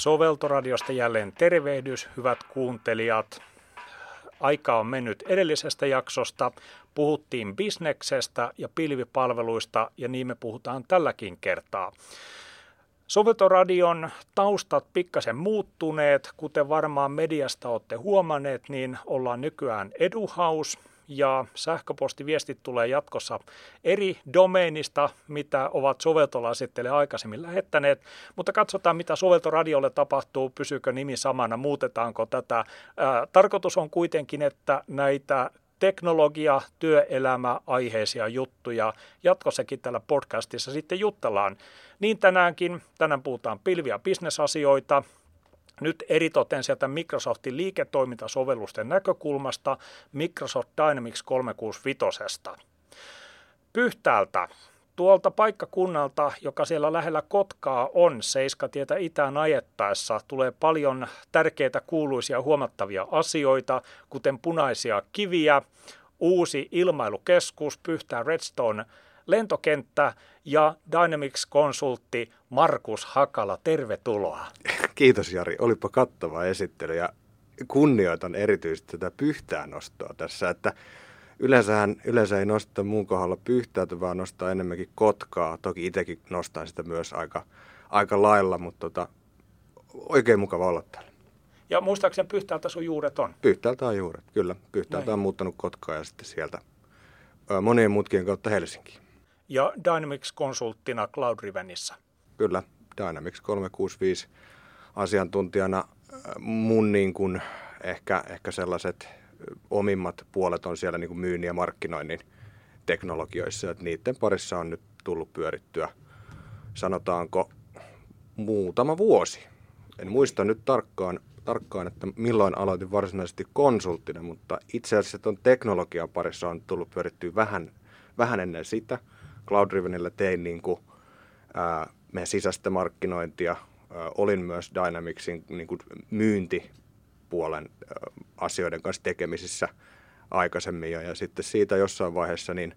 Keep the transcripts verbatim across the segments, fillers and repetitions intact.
Soveltoradiosta jälleen tervehdys, hyvät kuuntelijat. Aika on mennyt edellisestä jaksosta. Puhuttiin bisneksestä ja pilvipalveluista ja niin me puhutaan tälläkin kertaa. Soveltoradion taustat pikkasen muuttuneet, kuten varmaan mediasta olette huomanneet, niin ollaan nykyään EduHouse ja sähköpostiviestit tulee jatkossa eri domeenista, mitä ovat soveltolaiset teille aikaisemmin lähettäneet, mutta katsotaan mitä Soveltoradiolle tapahtuu, pysyykö nimi samana, muutetaanko tätä. Ää, tarkoitus on kuitenkin, että näitä teknologia, työelämä, aiheisia juttuja jatkossakin tällä podcastissa sitten juttellaan. Niin tänäänkin, tänään puhutaan pilvi- ja bisnesasioita. Nyt eritoten sieltä Microsoftin liiketoimintasovellusten näkökulmasta Microsoft Dynamics kolmesataakuusikymmentäviisi. Pyhtäältä, tuolta paikkakunnalta, joka siellä lähellä Kotkaa on, Seiskatietä itään ajettaessa, tulee paljon tärkeitä, kuuluisia, huomattavia asioita, kuten punaisia kiviä, uusi ilmailukeskus, Pyhtään Redstone lentokenttä ja Dynamics-konsultti Markus Hakala, tervetuloa. Kiitos Jari, olipa kattava esittely ja kunnioitan erityisesti tätä Pyhtään nostoa tässä, että yleensähän, yleensä ei nosteta muun kohdalla Pyhtäätä, vaan nostaa enemmänkin Kotkaa. Toki itsekin nostan sitä myös aika, aika lailla, mutta tota, oikein mukava olla täällä. Ja muistaakseni Pyhtäältä sun juuret on? Pyhtäältä on juuret, kyllä. Pyhtäältä on muuttanut Kotkaa ja sitten sieltä monien mutkien kautta Helsinkiin. Ja Dynamics-konsulttina Cloud Rivenissa. Kyllä, Dynamics kolmesataakuusikymmentäviisi asiantuntijana mun niin kuin ehkä, ehkä sellaiset omimmat puolet on siellä niin kuin myynnin ja markkinoinnin teknologioissa, että niiden parissa on nyt tullut pyörittyä, sanotaanko, muutama vuosi. En muista nyt tarkkaan, tarkkaan että milloin aloitin varsinaisesti konsulttina, mutta itse asiassa tuon teknologian parissa on tullut pyörittyä vähän, vähän ennen sitä. Cloud Rivenillä tein niin kuin, ää, meidän sisäistä markkinointia, ää, olin myös Dynamicsin niin kuin myyntipuolen ää, asioiden kanssa tekemisissä aikaisemmin jo, ja sitten siitä jossain vaiheessa niin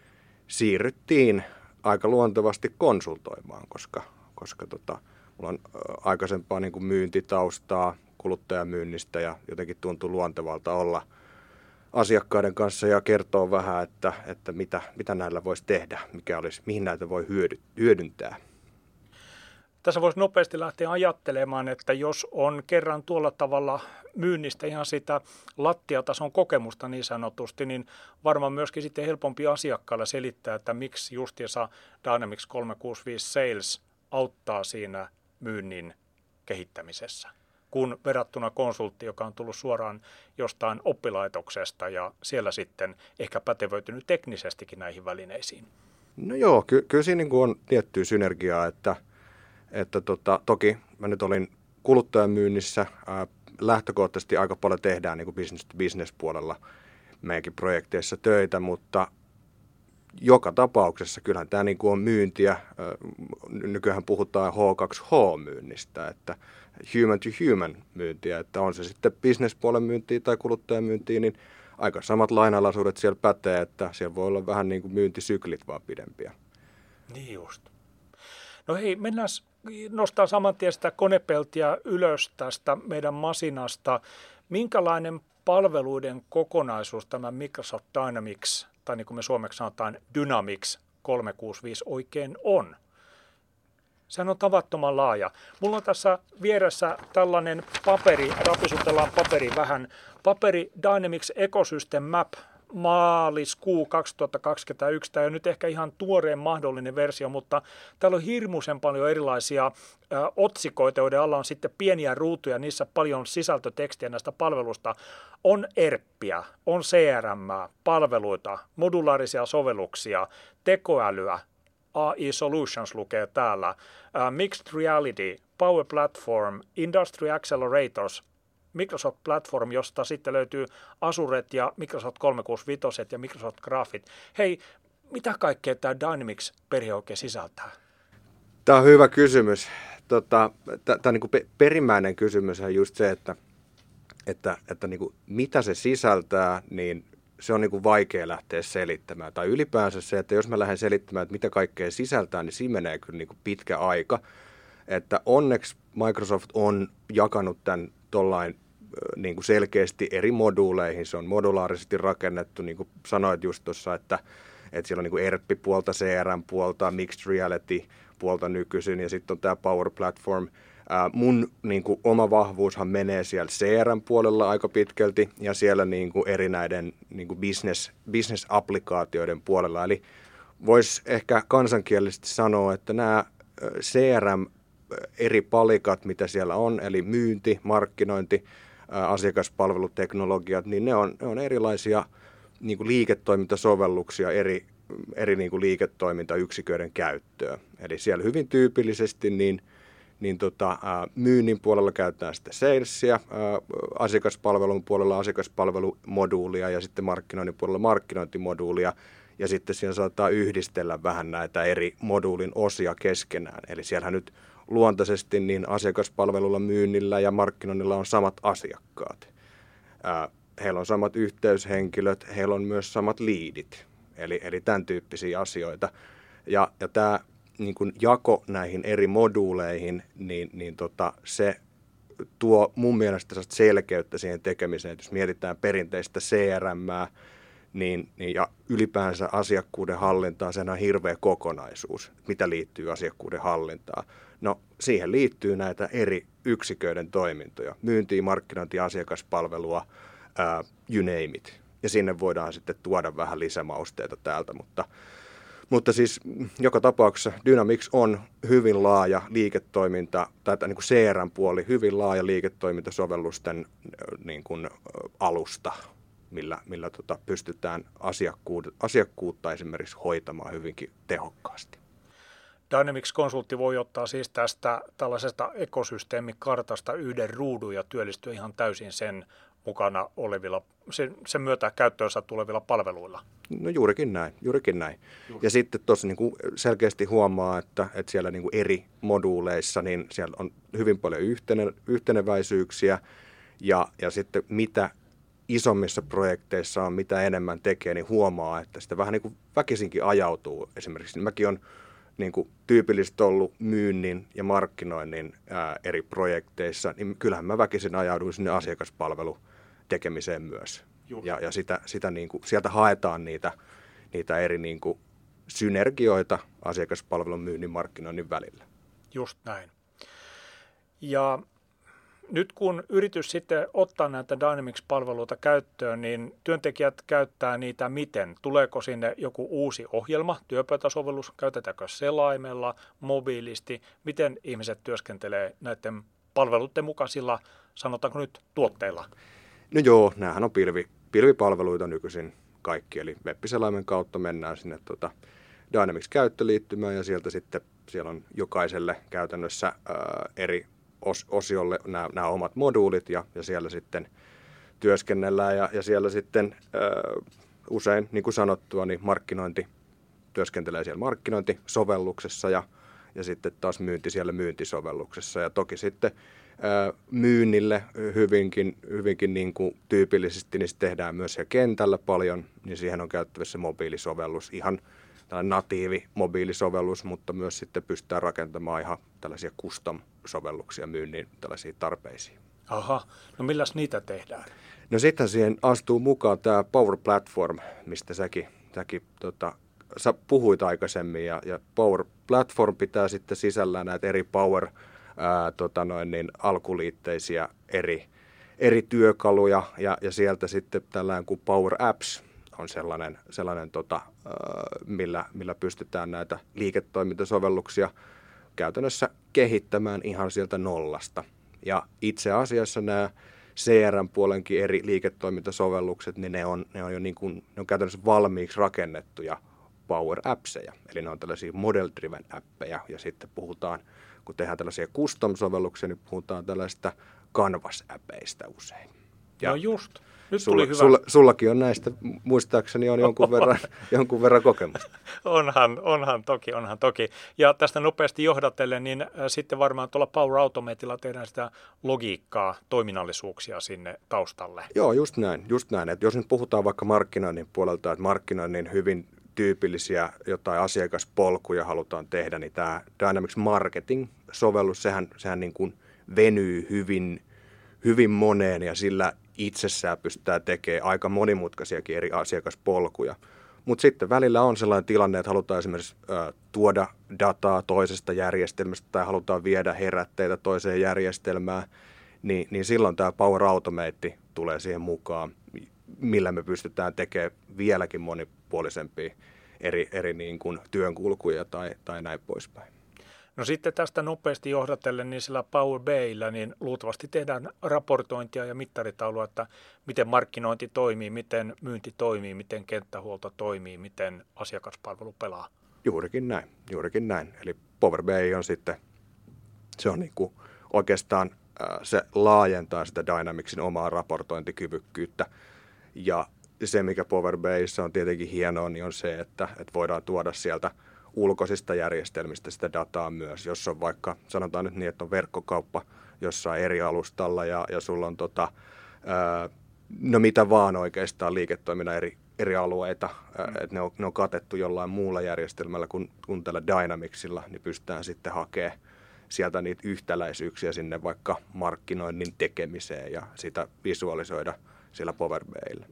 siirryttiin aika luontevasti konsultoimaan, koska, koska tota, mulla on ää, aikaisempaa niin kuin myyntitaustaa kuluttajamyynnistä ja jotenkin tuntui luontevalta olla asiakkaiden kanssa ja kertoo vähän, että, että mitä, mitä näillä voisi tehdä, mikä olisi, mihin näitä voi hyödy, hyödyntää. Tässä voisi nopeasti lähteä ajattelemaan, että jos on kerran tuolla tavalla myynnistä ihan sitä lattiatason kokemusta niin sanotusti, niin varmaan myöskin sitten helpompi asiakkaalla selittää, että miksi justiinsa Dynamics kolmesataakuusikymmentäviisi Sales auttaa siinä myynnin kehittämisessä, kun verrattuna konsultti, joka on tullut suoraan jostain oppilaitoksesta ja siellä sitten ehkä pätevöitynyt teknisestikin näihin välineisiin. No joo, ky- kyllä siinä niin kuin on tiettyä synergiaa, että, että tota, toki mä nyt olin kuluttajamyynnissä, ää, lähtökohtaisesti aika paljon tehdään niin kuin business to business puolella meidänkin projekteissa töitä, mutta joka tapauksessa kyllähän tämä niin kuin on myyntiä, ää, nykyään puhutaan H kaksi H-myynnistä, että human to human myyntiä, että on se sitten business-puolen myyntiä tai kuluttajamyyntiä, niin aika samat lainalaisuudet siellä pätee, että siellä voi olla vähän niin kuin myyntisyklit vaan pidempiä. Niin just. No hei, mennään nostaa saman tien sitä konepeltiä ylös tästä meidän masinasta. Minkälainen palveluiden kokonaisuus tämä Microsoft Dynamics, tai niin kuin me suomeksi sanotaan Dynamics kolmesataakuusikymmentäviisi oikein on? Sehän on tavattoman laaja. Mulla on tässä vieressä tällainen paperi, rapisutellaan paperi vähän, paperi Dynamics Ecosystem Map maaliskuu kaksituhattakaksikymmentäyksi. Tämä on nyt ehkä ihan tuoreen mahdollinen versio, mutta täällä on hirmuisen paljon erilaisia ä, otsikoita, joiden alla on sitten pieniä ruutuja, niissä paljon sisältötekstiä näistä palveluista. On ERPiä, on C R M, palveluita, modulaarisia sovelluksia, tekoälyä, A I Solutions lukee täällä, uh, Mixed Reality, Power Platform, Industry Accelerators, Microsoft Platform, josta sitten löytyy Azuret ja Microsoft kolmesataakuusikymmentäviisi ja Microsoft Graphit. Hei, mitä kaikkea tämä Dynamics-perhe oikein sisältää? Tämä on hyvä kysymys. Tota, tämä niin kuin perimmäinen kysymys on just se, että, että, että niin kuin mitä se sisältää, niin se on niin kuin vaikea lähteä selittämään. Tai ylipäänsä se, että jos mä lähden selittämään, että mitä kaikkea sisältää, niin siinä menee kyllä niin kuin pitkä aika. että onneksi Microsoft on jakanut tämän tollain niin kuin selkeästi eri moduuleihin. Se on modulaarisesti rakennettu, niin kuin sanoit just tuossa, että, että siellä on niin kuin E R P-puolta, C R M-puolta, Mixed Reality-puolta nykyisin ja sitten on tämä Power Platform. Ää, mun niin kuin oma vahvuushan menee siellä C R M-puolella aika pitkälti ja siellä niin kuin eri näiden niin kuin business, business-applikaatioiden puolella. Eli voisi ehkä kansankielisesti sanoa, että nämä C R M eri palikat, mitä siellä on, eli myynti, markkinointi, asiakaspalveluteknologiat, niin ne on, ne on erilaisia niin kuin liiketoimintasovelluksia eri, eri niin kuin liiketoimintayksiköiden käyttöön. Eli siellä hyvin tyypillisesti niin, niin tota, myynnin puolella käytetään sitä salesia, asiakaspalvelun puolella asiakaspalvelumoduulia ja sitten markkinoinnin puolella markkinointimoduulia. Ja sitten siellä saattaa yhdistellä vähän näitä eri moduulin osia keskenään. Eli siellähän nyt luontaisesti niin asiakaspalvelulla, myynnillä ja markkinoinnilla on samat asiakkaat. Ää, heillä on samat yhteyshenkilöt, heillä on myös samat liidit, eli, eli tämän tyyppisiä asioita. Ja, ja tämä niin kun jako näihin eri moduuleihin, niin, niin tota, se tuo mun mielestä selkeyttä siihen tekemiseen. Että jos mietitään perinteistä C R M:ää, Niin, niin, ja ylipäänsä asiakkuuden hallintaa, sehän on hirveä kokonaisuus, mitä liittyy asiakkuuden hallintaan. No siihen liittyy näitä eri yksiköiden toimintoja, myyntiä, markkinointia, asiakaspalvelua, ää, you name it. Ja sinne voidaan sitten tuoda vähän lisämausteita täältä, mutta, mutta siis joka tapauksessa Dynamics on hyvin laaja liiketoiminta, tai niin kuin C R M-puoli, hyvin laaja liiketoimintasovellusten niin kuin, alusta. millä, millä tota, pystytään asiakkuutta, asiakkuutta esimerkiksi hoitamaan hyvinkin tehokkaasti. Dynamics-konsultti voi ottaa siis tästä tällaisesta ekosysteemikartasta yhden ruudun ja työllistyä ihan täysin sen mukana olevilla, sen, sen myötä käyttöönsä tulevilla palveluilla. No juurikin näin, juurikin näin. Juuri. Ja sitten tuossa niin kuin selkeästi huomaa, että, että siellä niin kuin eri moduuleissa niin siellä on hyvin paljon yhtene, yhteneväisyyksiä ja, ja sitten mitä isommissa projekteissa on, mitä enemmän tekee, niin huomaa, että sitä vähän niin kuin väkisinkin ajautuu. Esimerkiksi niin mäkin on niin kuin tyypillisesti ollut myynnin ja markkinoinnin ää, eri projekteissa, niin kyllähän mä väkisin ajauduin sinne asiakaspalvelutekemiseen myös. Ja, ja sitä, sitä niin kuin, sieltä haetaan niitä, niitä eri niin kuin synergioita asiakaspalvelun myynnin markkinoinnin välillä. Just näin. Ja nyt kun yritys sitten ottaa näitä Dynamics-palveluita käyttöön, niin työntekijät käyttää niitä miten? Tuleeko sinne joku uusi ohjelma, työpöytäsovellus, käytetäänkö selaimella, mobiilisti? Miten ihmiset työskentelee näiden palveluiden mukaisilla, sanotaanko nyt, tuotteilla? No joo, näähän on pilvi, pilvipalveluita nykyisin kaikki, eli web-selaimen kautta mennään sinne tuota Dynamics-käyttöliittymään ja sieltä sitten siellä on jokaiselle käytännössä ää, eri osiolle nämä, nämä omat moduulit ja, ja siellä sitten työskennellään ja, ja siellä sitten ö, usein, niin kuin sanottua, niin markkinointi työskentelee siellä markkinointisovelluksessa ja, ja sitten taas myynti siellä myyntisovelluksessa ja toki sitten ö, myynnille hyvinkin, hyvinkin niin kuin tyypillisesti niin tehdään myös siellä kentällä paljon, niin siihen on käyttävissä mobiilisovellus, ihan tällainen natiivi mobiilisovellus, mutta myös sitten pystytään rakentamaan ihan tällaisia custom-sovelluksia myynnin tällaisiin tarpeisiin. Aha, no milläs niitä tehdään? No sitten siihen astuu mukaan tämä Power Platform, mistä säkin, säkin tota, sä puhuit aikaisemmin, ja, ja Power Platform pitää sitten sisällään näitä eri Power ää, tota noin, niin, alkuliitteisiä eri, eri työkaluja, ja, ja sieltä sitten tällainen kuin Power Apps on sellainen, sellainen tota, millä, millä pystytään näitä liiketoimintasovelluksia käytännössä kehittämään ihan sieltä nollasta. Ja itse asiassa nämä C R M-puolenkin eri liiketoimintasovellukset, niin ne on, ne on jo niin kuin, ne on käytännössä valmiiksi rakennettuja Power Appseja. Eli ne on tällaisia model-driven appeja. Ja sitten puhutaan, kun tehdään tällaisia custom-sovelluksia, niin puhutaan tällaista Canvas-äpeistä usein. Ja no just. Nyt sulla, tuli hyvä. Sulla, sullakin on näistä, muistaakseni on jonkun verran, jonkun verran kokemusta. Onhan, onhan toki, onhan toki. Ja tästä nopeasti johdatellen, niin sitten varmaan tuolla Power Automatella tehdään sitä logiikkaa, toiminnallisuuksia sinne taustalle. Joo, just näin. Just näin. Että jos nyt puhutaan vaikka markkinoinnin puolelta, että markkinoinnin hyvin tyypillisiä jotain asiakaspolkuja halutaan tehdä, niin tämä Dynamics Marketing-sovellus, sehän, sehän niin kuin venyy hyvin, hyvin moneen ja sillä itsessään pystytään tekemään aika monimutkaisiakin eri asiakaspolkuja. Mutta sitten välillä on sellainen tilanne, että halutaan esimerkiksi ä, tuoda dataa toisesta järjestelmästä tai halutaan viedä herätteitä toiseen järjestelmään, niin, niin silloin tämä Power Automate tulee siihen mukaan, millä me pystytään tekemään vieläkin monipuolisempia eri, eri niin kuin työnkulkuja tai, tai näin poispäin. No sitten tästä nopeasti johdatellen, niin sillä Power B I:llä niin luultavasti tehdään raportointia ja mittaritaulua, että miten markkinointi toimii, miten myynti toimii, miten kenttähuolto toimii, miten asiakaspalvelu pelaa. Juurikin näin, juurikin näin. Eli Power B I on sitten, se on niin kuin oikeastaan äh, se laajentaa sitä Dynamicsin omaa raportointikyvykkyyttä. Ja se, mikä Power B I:ssä on tietenkin hienoa, niin on se, että, että voidaan tuoda sieltä ulkoisista järjestelmistä sitä dataa myös, jos on vaikka, sanotaan nyt niin, että on verkkokauppa jossain eri alustalla ja, ja sulla on tota, ää, no mitä vaan oikeastaan liiketoiminnan eri, eri alueita, ää, mm. että ne on, ne on katettu jollain muulla järjestelmällä kuin, kuin tällä Dynamicsilla, niin pystytään sitten hakemaan sieltä niitä yhtäläisyyksiä sinne vaikka markkinoinnin tekemiseen ja sitä visualisoida sillä Power B I:llä.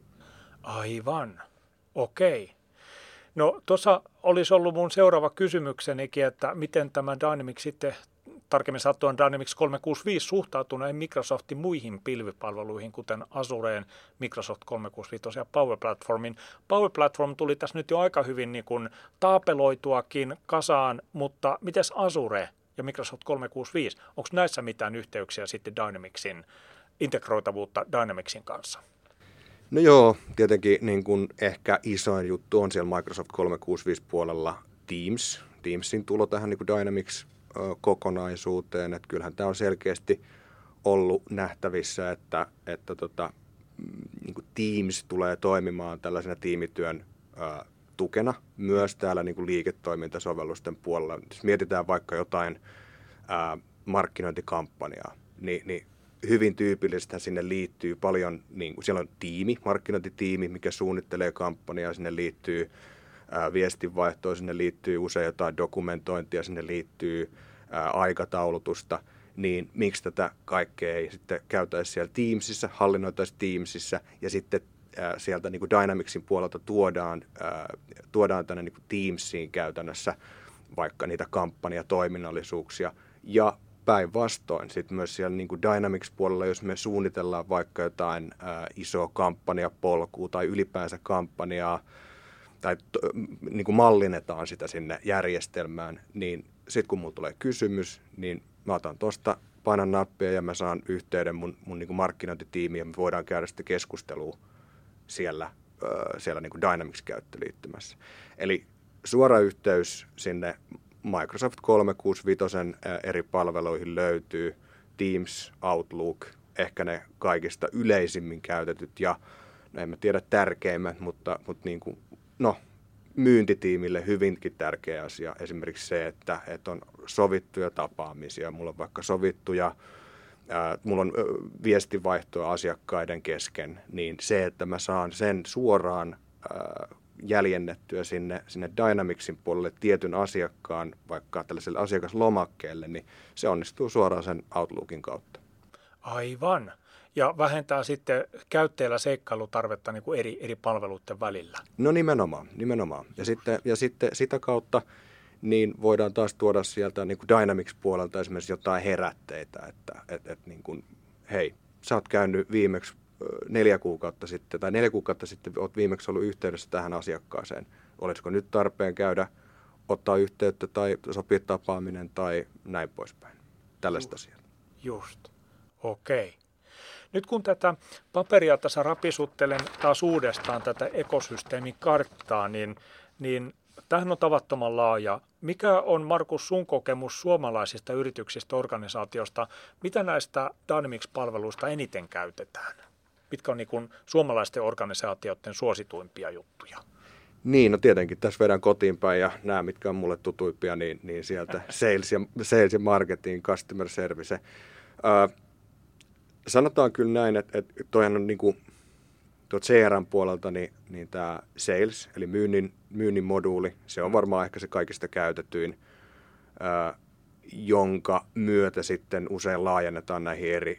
Aivan, okei. Okay. No tuossa olisi ollut mun seuraava kysymyksenikin, että miten tämä Dynamics sitten, tarkemmin sanottuna Dynamics kolmesataakuusikymmentäviisi suhtautuu näihin Microsoftin muihin pilvipalveluihin, kuten Azureen, Microsoft kolmesataakuusikymmentäviisi ja Power Platformin. Power Platform tuli tässä nyt jo aika hyvin niin kuin taapeloituakin kasaan, mutta mites Azure ja Microsoft kolmesataakuusikymmentäviisi, onko näissä mitään yhteyksiä sitten Dynamicsin, integroitavuutta Dynamicsin kanssa? No joo, tietenkin niin kuin ehkä isoin juttu on siellä Microsoft kolmesataakuusikymmentäviisi puolella Teams. Teamsin tulo tähän niin kuin Dynamics-kokonaisuuteen. Että kyllähän tämä on selkeästi ollut nähtävissä, että, että tota, niin kuin Teams tulee toimimaan tällaisena tiimityön ää, tukena myös täällä niin kuin liiketoimintasovellusten puolella. Jos mietitään vaikka jotain ää, markkinointikampanjaa, niin, niin hyvin tyypillistä sinne liittyy paljon, niin kuin siellä on tiimi, markkinointitiimi, mikä suunnittelee kampanjaa, sinne liittyy ää, viestinvaihtoa, sinne liittyy usein jotain dokumentointia, sinne liittyy ää, aikataulutusta, niin miksi tätä kaikkea ei sitten käytäisi siellä Teamsissa, hallinnoitaisi Teamsissa ja sitten ää, sieltä niin kuin Dynamicsin puolelta tuodaan, ää, tuodaan tänne niin kuin Teamsiin käytännössä vaikka niitä kampanjatoiminnallisuuksia ja päinvastoin sitten myös siellä niin kuin Dynamics-puolella, jos me suunnitellaan vaikka jotain ää, isoa kampanjapolkua tai ylipäänsä kampanjaa tai to, niin kuin mallinnetaan sitä sinne järjestelmään, niin sitten kun mulla tulee kysymys, niin mä otan tuosta, painan nappia ja mä saan yhteyden mun, mun niin kuin markkinointitiimiin ja me voidaan käydä sitten keskustelua siellä, ää, siellä niin kuin Dynamics-käyttöliittymässä. Eli suora yhteys sinne Microsoft kolmesataakuusikymmentäviisi eri palveluihin löytyy, Teams, Outlook, ehkä ne kaikista yleisimmin käytetyt ja en mä tiedä tärkeimmät, mutta, mutta niin kuin, no, myyntitiimille hyvinkin tärkeä asia. Esimerkiksi se, että, että on sovittuja tapaamisia, mulla on vaikka sovittuja, ää, mulla on viestinvaihtoa asiakkaiden kesken, niin se, että mä saan sen suoraan ää, jäljennettyä sinne, sinne Dynamicsin puolelle tietyn asiakkaan, vaikka tällaiselle asiakaslomakkeelle, niin se onnistuu suoraan sen Outlookin kautta. Aivan. Ja vähentää sitten käyttäjällä seikkailutarvetta niin kuin eri, eri palveluiden välillä. No nimenomaan, nimenomaan. Ja sitten, ja sitten sitä kautta niin voidaan taas tuoda sieltä niin kuin Dynamics-puolelta esimerkiksi jotain herätteitä, että et, et, niin kuin, hei, sä oot käynyt viimeksi neljä kuukautta sitten, tai neljä kuukautta sitten olet viimeksi ollut yhteydessä tähän asiakkaaseen. Olisiko nyt tarpeen käydä, ottaa yhteyttä tai sopia tapaaminen tai näin poispäin. Tällaista asiaa. Just, okei. Okay. Nyt kun tätä paperia tässä rapisuttelen taas uudestaan tätä ekosysteemin karttaa, niin, niin tämähän on tavattoman laaja. Mikä on, Markus, sun kokemus suomalaisista yrityksistä, organisaatiosta? Mitä näistä Dynamics-palveluista eniten käytetään? Mitkä on niin kuin suomalaisten organisaatioiden suosituimpia juttuja? Niin, no tietenkin tässä vedän kotiin päin ja nämä, mitkä on mulle tutuimpia, niin, niin sieltä sales ja, sales ja marketing, customer service. Äh, sanotaan kyllä näin, että, että toihan on niin kuin tuot C R M-puolelta niin, niin tämä sales, eli myynnin, myynnin moduuli, se on varmaan ehkä se kaikista käytetyin, ää, jonka myötä sitten usein laajennetaan näihin eri,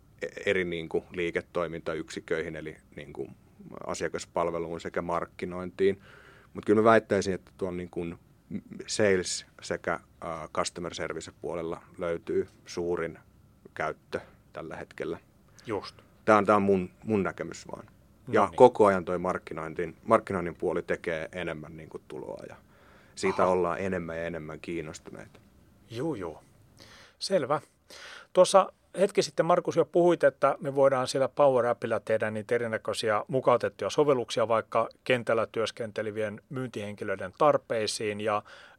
eri niin kuin liiketoimintayksiköihin, eli niin kuin asiakaspalveluun sekä markkinointiin. Mutta kyllä mä väittäisin, että tuon niin kuin sales sekä uh, customer service puolella löytyy suurin käyttö tällä hetkellä. Just. Tämä on, tämä on mun, mun näkemys vaan. Ja no niin. Koko ajan toi markkinointin, markkinoinnin puoli tekee enemmän niin kuin tuloa ja siitä Aha. ollaan enemmän ja enemmän kiinnostuneita. Juu, juu. Selvä. Tuossa hetki sitten, Markus, jo puhuit, että me voidaan siellä Power Appilla tehdä niitä erinäköisiä mukautettuja sovelluksia vaikka kentällä työskentelevien myyntihenkilöiden tarpeisiin ja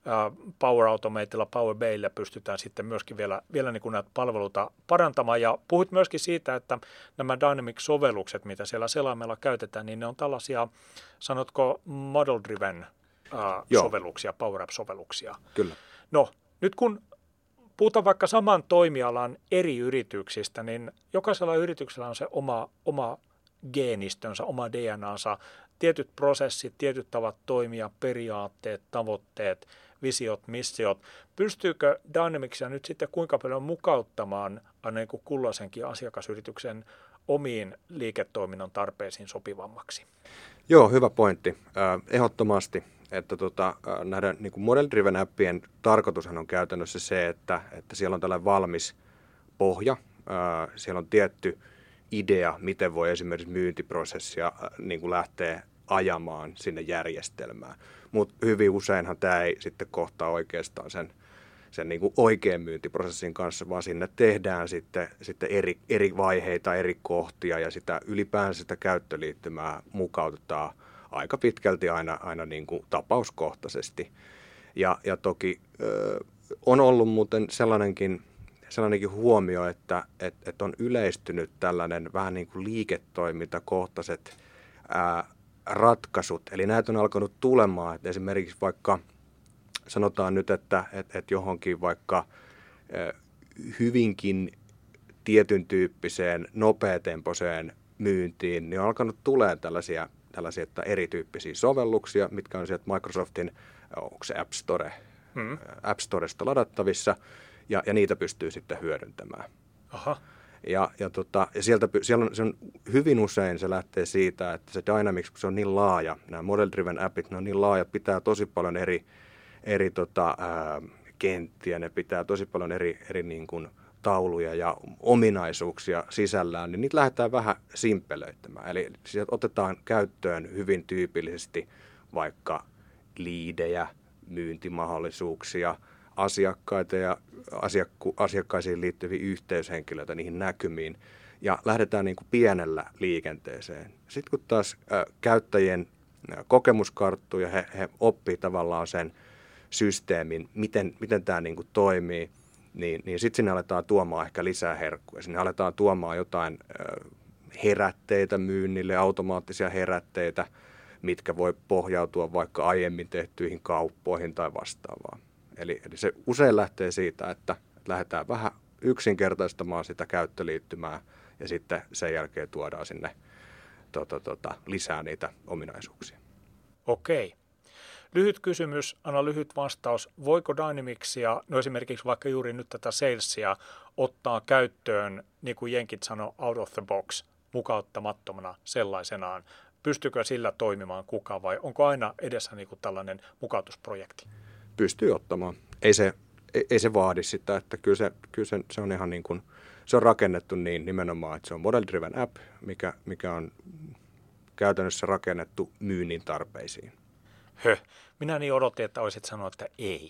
Power Automatella, Power Baylla pystytään sitten myöskin vielä, vielä niin kuin näitä palveluita parantamaan. Ja puhuit myöskin siitä, että nämä Dynamics-sovellukset, mitä siellä selaimella käytetään, niin ne on tällaisia, sanotko, model-driven uh, sovelluksia, Power App-sovelluksia. Kyllä. No, nyt kun puhutaan vaikka saman toimialan eri yrityksistä, niin jokaisella yrityksellä on se oma, oma geenistönsä, oma D N A:nsa, tietyt prosessit, tietyt tavat toimia, periaatteet, tavoitteet, visiot, missiot. Pystyykö Dynamicsia nyt sitten kuinka paljon mukauttamaan aina niin kuin kulloisenkin asiakasyrityksen omiin liiketoiminnan tarpeisiin sopivammaksi? Joo, hyvä pointti. Äh, ehdottomasti. Että tota, näiden niin kuin model-driven appien tarkoitushan on käytännössä se, että, että siellä on tällainen valmis pohja. Ää, siellä on tietty idea, miten voi esimerkiksi myyntiprosessia ää, niin kuin lähteä ajamaan sinne järjestelmään. Mutta hyvin useinhan tämä ei sitten kohtaa oikeastaan sen, sen niin kuin oikean myyntiprosessin kanssa, vaan sinne tehdään sitten, sitten eri, eri vaiheita, eri kohtia ja sitä ylipäänsä sitä käyttöliittymää mukautetaan aika pitkälti aina, aina niin kuin tapauskohtaisesti. Ja, ja toki ö, on ollut muuten sellainenkin, sellainenkin huomio, että et, et on yleistynyt tällainen vähän niin kuin liiketoimintakohtaiset ää, ratkaisut. Eli näitä on alkanut tulemaan, että esimerkiksi vaikka sanotaan nyt, että et, et johonkin vaikka ä, hyvinkin tietyn tyyppiseen nopeatempoiseen myyntiin, niin on alkanut tulemaan tällaisia tällaisia että erityyppisiä sovelluksia, mitkä on sieltä Microsoftin, onko se App Store, hmm. App Storesta ladattavissa, ja, ja niitä pystyy sitten hyödyntämään. Aha. Ja, ja, tota, ja sieltä siellä on, se on hyvin usein se lähtee siitä, että se Dynamics, kun se on niin laaja, nämä model-driven appit, ne on niin laaja, pitää tosi paljon eri, eri tota, ää, kenttiä, ne pitää tosi paljon eri, eri niin kuin tauluja ja ominaisuuksia sisällään, niin niitä lähdetään vähän simpelöittämään. Eli sieltä otetaan käyttöön hyvin tyypillisesti vaikka liidejä, myyntimahdollisuuksia, asiakkaita ja asiakku, asiakkaisiin liittyviä yhteyshenkilöitä niihin näkymiin, ja lähdetään niin kuin pienellä liikenteeseen. Sitten kun taas ä, käyttäjien ä, kokemus karttuu ja he, he oppii tavallaan sen systeemin, miten, miten tämä niin kuin toimii, niin, niin sitten sinne aletaan tuomaan ehkä lisää herkkuja. Sinne aletaan tuomaan jotain ö, herätteitä myynnille, automaattisia herätteitä, mitkä voi pohjautua vaikka aiemmin tehtyihin kauppoihin tai vastaavaan. Eli, eli se usein lähtee siitä, että lähdetään vähän yksinkertaistamaan sitä käyttöliittymää ja sitten sen jälkeen tuodaan sinne tota, tota, lisää niitä ominaisuuksia. Okei. Lyhyt kysymys, anna lyhyt vastaus. Voiko Dynamicsia, no esimerkiksi vaikka juuri nyt tätä salesia, ottaa käyttöön, niin kuin jenkit sanoo, out of the box, mukauttamattomana sellaisenaan? Pystyykö sillä toimimaan kuka vai onko aina edessä niin kuin tällainen mukautusprojekti? Pystyy ottamaan. Ei se, ei, ei se vaadi sitä, että kyllä se, kyllä se, se on ihan niin kuin, se on rakennettu niin nimenomaan, että se on model-driven app, mikä, mikä on käytännössä rakennettu myynnin tarpeisiin. Höh. Minä niin odotin, että olisit sanonut, että ei.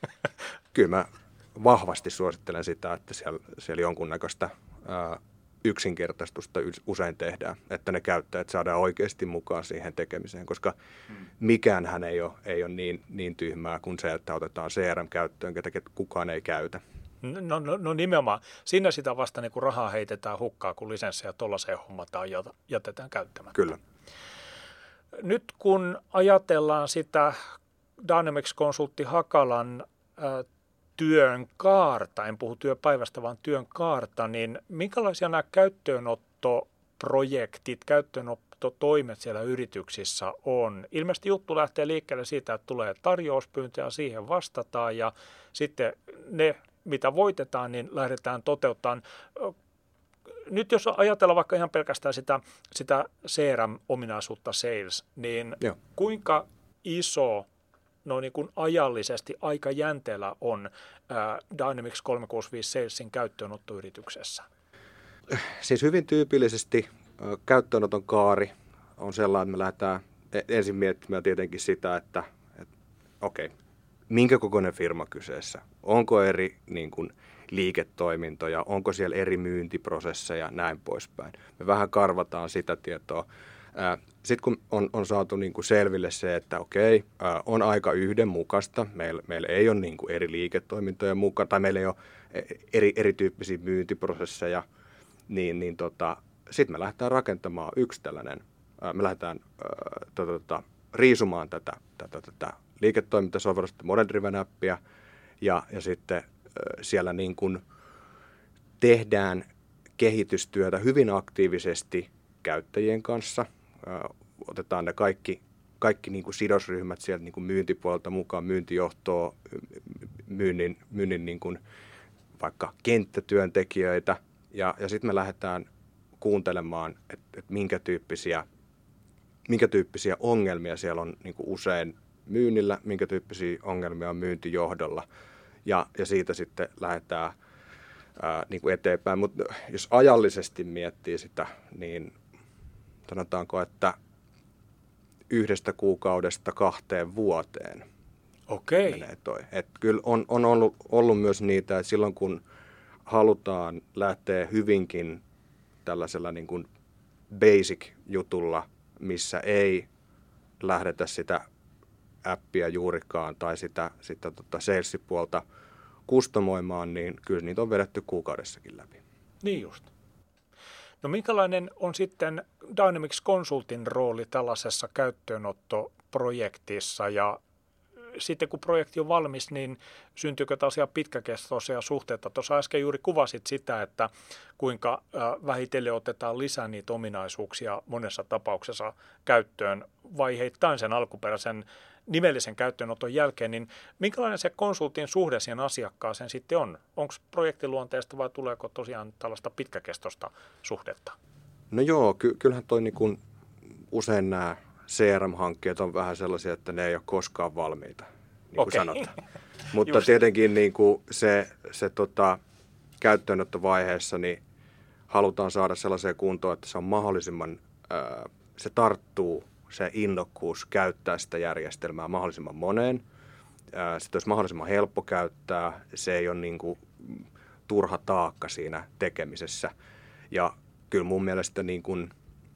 Kyllä mä vahvasti suosittelen sitä, että siellä, siellä jonkunnäköistä ää, yksinkertaistusta usein tehdään, että ne käyttäjät saadaan oikeasti mukaan siihen tekemiseen, koska hmm. mikäänhän ei ole, ei ole niin, niin tyhmää kuin se, että otetaan C R M käyttöön, ketä kukaan ei käytä. No, no, no nimenomaan. Siinä sitä vasta niin kun rahaa heitetään hukkaa, kun lisenssejä tuollaiseen hommataan ja jätetään käyttämättä. Kyllä. Nyt kun ajatellaan sitä Dynamics-konsultti Hakalan ä, työn kaarta, en puhu työpäivästä, vaan työn kaarta, niin minkälaisia nämä käyttöönottoprojektit, käyttöönotto toimet siellä yrityksissä on? Ilmeisesti juttu lähtee liikkeelle siitä, että tulee tarjouspyyntö ja siihen vastataan ja sitten ne, mitä voitetaan, niin lähdetään toteuttamaan. Nyt jos ajatellaan vaikka ihan pelkästään sitä, sitä C R M-ominaisuutta sales, niin Joo. kuinka iso no niin kuin ajallisesti aika jänteellä on ää, Dynamics kolmesataakuusikymmentäviisi Salesin käyttöönottoyrityksessä? Siis hyvin tyypillisesti ä, käyttöönoton kaari on sellainen, että me lähdetään ensin miettimään tietenkin sitä, että, että okei, okay, minkä kokoinen firma kyseessä? Onko eri niin kuin, liiketoimintoja, onko siellä eri myyntiprosesseja, näin poispäin. Me vähän karvataan sitä tietoa. Sitten kun on, on saatu niin kuin selville se, että okei, on aika yhdenmukaista, meillä, meillä ei ole niin kuin eri liiketoimintoja mukaan, tai meillä ei ole eri, erityyppisiä myyntiprosesseja, niin, niin tota, sitten me lähdetään rakentamaan yksi tällainen, me lähdetään äh, tota, riisumaan tätä, tätä, tätä liiketoimintasovellusta, Model Driven appia, ja, ja sitten äh, siellä niin kuin tehdään kehitystyötä hyvin aktiivisesti käyttäjien kanssa. Otetaan ne kaikki, kaikki niin kuin sidosryhmät sieltä niin kuin myyntipuolelta mukaan, myyntijohtoa, myynnin, myynnin niin kuin vaikka kenttätyöntekijöitä. Ja, ja sitten me lähdetään kuuntelemaan, että et minkä, tyyppisiä, minkä tyyppisiä ongelmia siellä on niin kuin usein myynnillä, minkä tyyppisiä ongelmia on myyntijohdolla. Ja, ja siitä sitten lähdetään ää, niin kuin eteenpäin. Mutta jos ajallisesti miettii sitä, niin sanotaanko, että yhdestä kuukaudesta kahteen vuoteen Okei. menee toi. Et kyllä on, on ollut, ollut myös niitä, että silloin kun halutaan lähteä hyvinkin tällaisella niin kuin basic-jutulla, missä ei lähdetä sitä appia juurikaan tai sitä, sitä tota sales-puolta kustomoimaan, niin kyllä niitä on vedetty kuukaudessakin läpi. Niin just. No minkälainen on sitten Dynamics Consultin rooli tällaisessa käyttöönottoprojektissa ja sitten kun projekti on valmis, niin syntyykö tosiaan pitkäkestoisia suhteita? Tuossa äsken juuri kuvasit sitä, että kuinka vähitellen otetaan lisää niitä ominaisuuksia monessa tapauksessa käyttöön vaiheittain sen alkuperäisen nimellisen käyttöönoton jälkeen, niin minkälainen se konsultin suhde siihen asiakkaaseen sitten on? Onko projektiluonteesta vai tuleeko tosiaan tällaista pitkäkestoista suhdetta? No joo, ky- kyllähän toi niin kuin usein nämä C R M-hankkeet on vähän sellaisia, että ne ei ole koskaan valmiita, niin kuin Okei. sanotaan. Mutta tietenkin niin kuin se, se tota, käyttöönottovaiheessa niin halutaan saada sellaiseen kuntoon, että se on mahdollisimman, ää, se tarttuu se innokkuus käyttää sitä järjestelmää mahdollisimman moneen. Sitten olisi mahdollisimman helppo käyttää. Se ei ole niin kuin turha taakka siinä tekemisessä. Ja kyllä mun mielestä niin kuin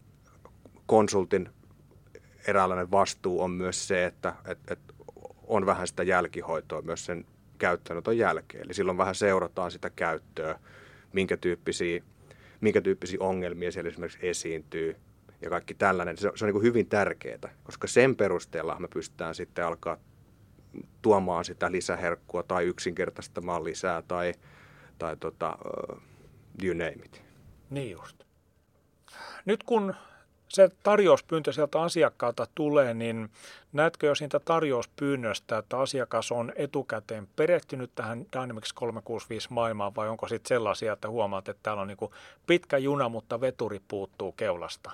konsultin eräänlainen vastuu on myös se, että, että, että on vähän sitä jälkihoitoa myös sen käyttöönoton jälkeen. Eli silloin vähän seurataan sitä käyttöä, minkä tyyppisiä, minkä tyyppisiä ongelmia siellä esimerkiksi esiintyy. Ja kaikki tällainen, se on, se on niin kuin hyvin tärkeää, koska sen perusteella me pystytään sitten alkaa tuomaan sitä lisäherkkua tai yksinkertaistamaan lisää tai, tai tota, uh, you name it. Niin just. Nyt kun se tarjouspyyntö sieltä asiakkaalta tulee, niin näetkö jo siitä tarjouspyynnöstä, että asiakas on etukäteen perehtynyt tähän Dynamics kolmesataakuusikymmentäviisi maailmaan vai onko sitten sellaisia, että huomaat, että täällä on niin kuin pitkä juna, mutta veturi puuttuu keulasta?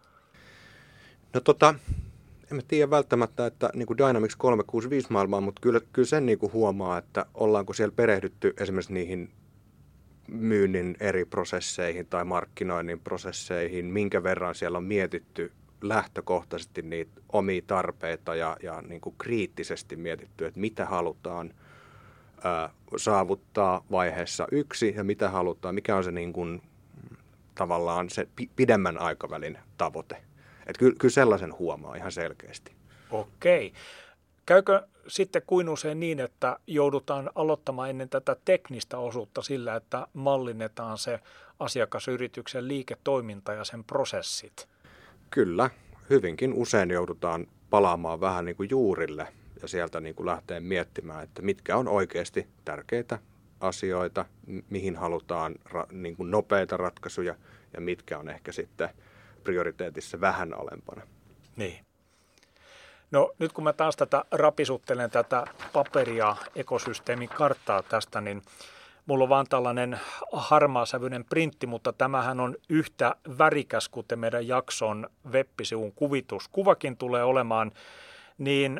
No tota, en mä tiedä välttämättä, että niin kuin Dynamics kolmesataakuusikymmentäviisi maailmaa, mutta kyllä, kyllä sen niin kuin huomaa, että ollaanko siellä perehdytty esimerkiksi niihin myynnin eri prosesseihin tai markkinoinnin prosesseihin, minkä verran siellä on mietitty lähtökohtaisesti niitä omia tarpeita ja, ja niin kuin kriittisesti mietitty, että mitä halutaan ää, saavuttaa vaiheessa yksi ja mitä halutaan, mikä on se niin kuin, tavallaan se pidemmän aikavälin tavoite. Että kyllä, kyllä sellaisen huomaa ihan selkeästi. Okei. Käykö sitten kuin usein niin, että joudutaan aloittamaan ennen tätä teknistä osuutta sillä, että mallinnetaan se asiakasyrityksen liiketoiminta ja sen prosessit? Kyllä. Hyvinkin usein joudutaan palaamaan vähän niin kuin juurille ja sieltä niin kuin lähteä miettimään, että mitkä on oikeasti tärkeitä asioita, mihin halutaan ra- niin kuin nopeita ratkaisuja ja mitkä on ehkä sitten prioriteetissa vähän alempana. Niin. No nyt kun mä taas tätä rapisuttelen tätä paperia ekosysteemin karttaa tästä, niin mulla on vaan tällainen harmaasävyinen printti, mutta tämähän on yhtä värikäs, kuten meidän jakson web-sivun kuvitus. Kuvakin tulee olemaan, niin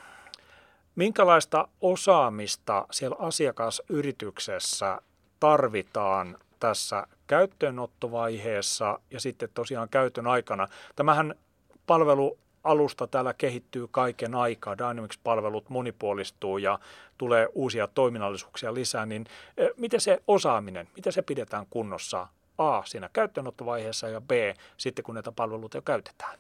minkälaista osaamista siellä asiakasyrityksessä tarvitaan tässä käyttöönottovaiheessa ja sitten tosiaan käytön aikana? Tämähän palvelualusta täällä kehittyy kaiken aikaa, Dynamics-palvelut monipuolistuu ja tulee uusia toiminnallisuuksia lisää, niin miten se osaaminen, miten se pidetään kunnossa A siinä käyttöönottovaiheessa ja B sitten kun näitä palveluita jo käytetään?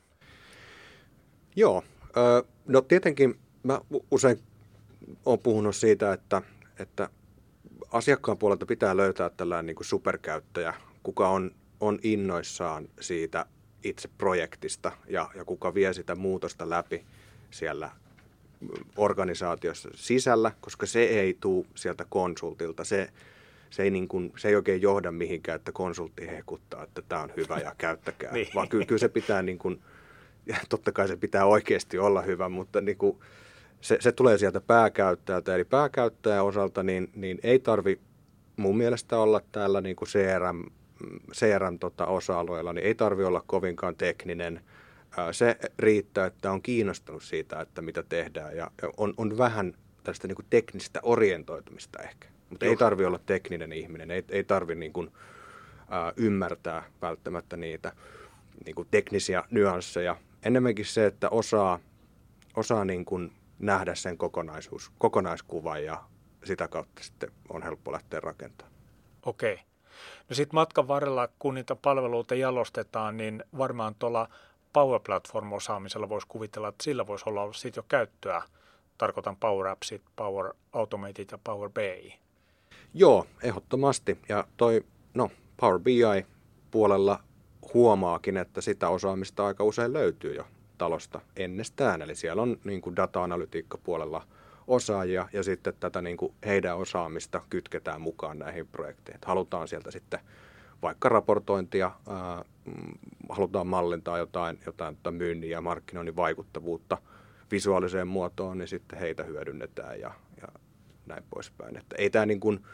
Joo, no tietenkin mä usein olen puhunut siitä, että, että asiakkaan puolelta pitää löytää tällainen niin kuin superkäyttäjä, kuka on, on innoissaan siitä itse projektista ja, ja kuka vie sitä muutosta läpi siellä organisaatiossa sisällä, koska se ei tule sieltä konsultilta. Se, se, ei niin kuin, se ei oikein johda mihinkään, että konsultti hehkuttaa, että tämä on hyvä ja käyttäkää, niin. Vaan kyllä, kyllä se pitää, niin kuin, ja totta kai se pitää oikeasti olla hyvä, mutta niin kuin, se, se tulee sieltä pääkäyttäjältä. Eli pääkäyttäjän osalta niin, niin ei tarvi mun mielestä olla täällä niin kuin C R M, C R M-osa-alueella, niin ei tarvi olla kovinkaan tekninen. Se riittää, että on kiinnostunut siitä, että mitä tehdään ja on, on vähän tästä niin kuin teknistä orientoitumista ehkä. Mutta ei tarvi olla tekninen ihminen, ei, ei tarvi niin kuin, ä, ymmärtää välttämättä niitä niin kuin teknisiä nyansseja. Enemmänkin se, että osaa, osaa niin kuin nähdä sen kokonaisuus, kokonaiskuvan ja sitä kautta sitten on helppo lähteä rakentamaan. Okei. No sitten matkan varrella, kun niitä palveluita jalostetaan, niin varmaan tuolla Power Platform-osaamisella voisi kuvitella, että sillä voisi olla ollut siitä jo käyttöä. Tarkoitan Power Appsit, Power Automated ja Power B I. Joo, ehdottomasti. Ja toi, no, Power B I-puolella huomaakin, että sitä osaamista aika usein löytyy jo talosta ennestään. Eli siellä on niin kuin data-analytiikka-puolella osaajia ja sitten tätä niin kuin heidän osaamista kytketään mukaan näihin projekteihin. Halutaan sieltä sitten vaikka raportointia, ää, halutaan mallintaa jotain, jotain myynnin ja markkinoinnin vaikuttavuutta visuaaliseen muotoon, niin sitten heitä hyödynnetään ja, ja näin poispäin. Että ei tämä niin kuin,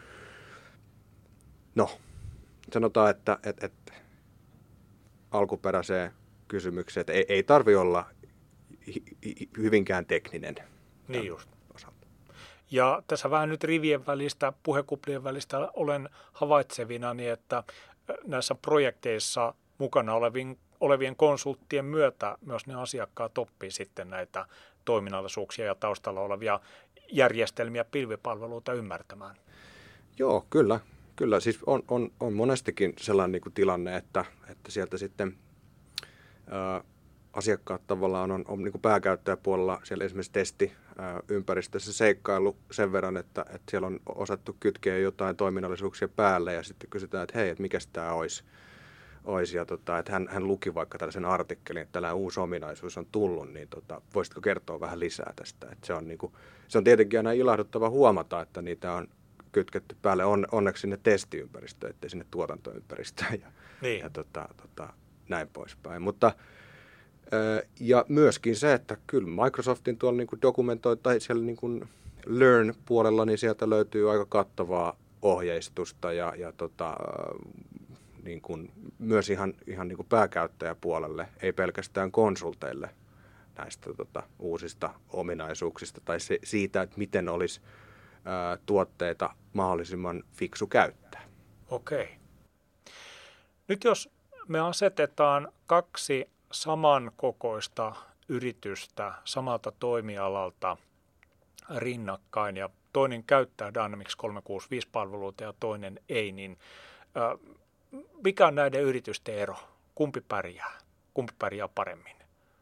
no, sanotaan, että, että, että alkuperäiseen kysymykseen, että ei, ei tarvi olla hyvinkään tekninen. Niin just. Osalta. Ja tässä vähän nyt rivien välistä, puhekuplien välistä olen havaitsevinani, että näissä projekteissa mukana olevien, olevien konsulttien myötä myös ne asiakkaat oppii sitten näitä toiminnallisuuksia ja taustalla olevia järjestelmiä, pilvipalveluita ymmärtämään. Joo, kyllä. Kyllä, siis on, on, on monestikin sellainen niin kuin tilanne, että, että sieltä sitten ää, asiakkaat tavallaan on, on niin kuin pääkäyttäjäpuolella siellä esimerkiksi testiympäristössä seikkailu sen verran, että, että siellä on osattu kytkeä jotain toiminnallisuuksia päälle ja sitten kysytään, että hei, että mikäs tämä olisi. olisi. Ja tota, että hän, hän luki vaikka tällaisen artikkelin, että tällainen uusi ominaisuus on tullut, niin tota, voisitko kertoa vähän lisää tästä? Että se, on niin kuin, se on tietenkin aina ilahduttava huomata, että niitä on kytketty päälle on, onneksi sinne testiympäristöön, ettei sinne tuotantoympäristöön ja, niin. ja tota, tota, näin poispäin. Mutta, ja myöskin se, että kyllä Microsoftin tuolla niin kuin dokumentoi, tai siellä niin kuin Learn-puolella, niin sieltä löytyy aika kattavaa ohjeistusta ja, ja tota, niin kuin myös ihan, ihan niin kuin pääkäyttäjäpuolelle, ei pelkästään konsulteille näistä tota, uusista ominaisuuksista tai se, siitä, että miten olisi ää, tuotteita mahdollisimman fiksu käyttää. Okei. Nyt jos me asetetaan kaksi samankokoista yritystä samalta toimialalta rinnakkain ja toinen käyttää Dynamics kolmesataakuusikymmentäviisi-palveluita ja toinen ei, niin ää, mikä on näiden yritysten ero? Kumpi pärjää? Kumpi pärjää paremmin?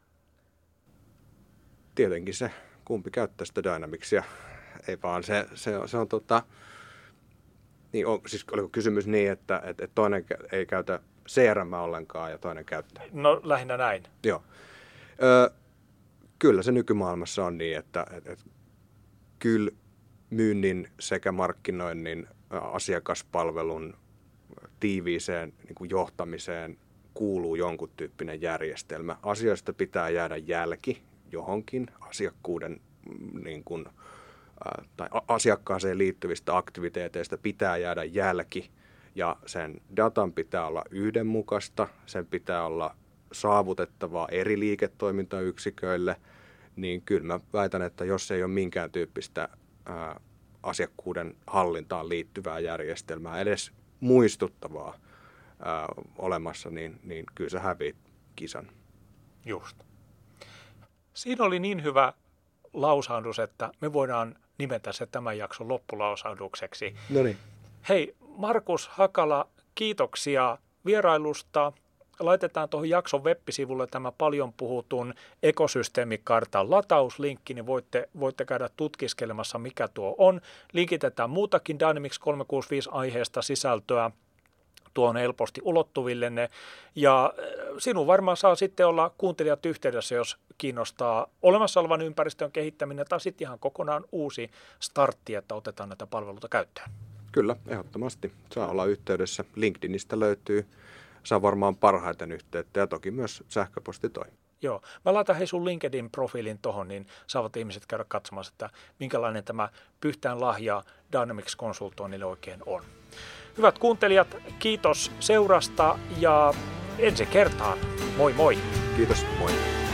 Tietenkin se, kumpi käyttää sitä Dynamicsia. Ei vaan se, se, on, se on tota, niin on, siis oliko kysymys niin, että, että toinen ei käytä C R M ollenkaan ja toinen käyttää? No lähinnä näin. Joo. Ö, kyllä se nykymaailmassa on niin, että et, et, kyllä myynnin sekä markkinoinnin, asiakaspalvelun tiiviiseen niin kuin johtamiseen kuuluu jonkun tyyppinen järjestelmä. Asioista pitää jäädä jälki johonkin asiakkuuden niin kuin, tai asiakkaaseen liittyvistä aktiviteeteista pitää jäädä jälki ja sen datan pitää olla yhdenmukaista, sen pitää olla saavutettavaa eri liiketoimintayksiköille, niin kyllä mä väitän, että jos ei ole minkään tyyppistä ää, asiakkuuden hallintaan liittyvää järjestelmää, edes muistuttavaa ää, olemassa, niin, niin kyllä sä häviit kisan. Just. Siinä oli niin hyvä lausahdus, että me voidaan nimetä se tämän jakson loppulausahdukseksi. No niin. Hei, Markus Hakala, kiitoksia vierailusta. Laitetaan tuohon jakson web-sivulle tämä paljon puhutun ekosysteemikartan latauslinkki, niin voitte, voitte käydä tutkiskelemassa, mikä tuo on. Linkitetään muutakin Dynamics kolmesataakuusikymmentäviisi aiheesta sisältöä. Tuo on helposti ulottuvillenne. Ja sinun varmaan saa sitten olla kuuntelijat yhteydessä, jos kiinnostaa olemassa olevan ympäristön kehittäminen tai sitten ihan kokonaan uusi startti, että otetaan näitä palveluita käyttöön. Kyllä, ehdottomasti. Saa olla yhteydessä. LinkedInistä löytyy. Saa varmaan parhaiten yhteyttä ja toki myös sähköposti toi. Joo. Mä laitan hei sun LinkedIn-profiilin tohon, niin saavat ihmiset käydä katsomassa, että minkälainen tämä Pyhtään lahja Dynamics-konsultoinnille oikein on. Hyvät kuuntelijat, kiitos seurasta ja ensi kertaan. Moi moi! Kiitos, moi!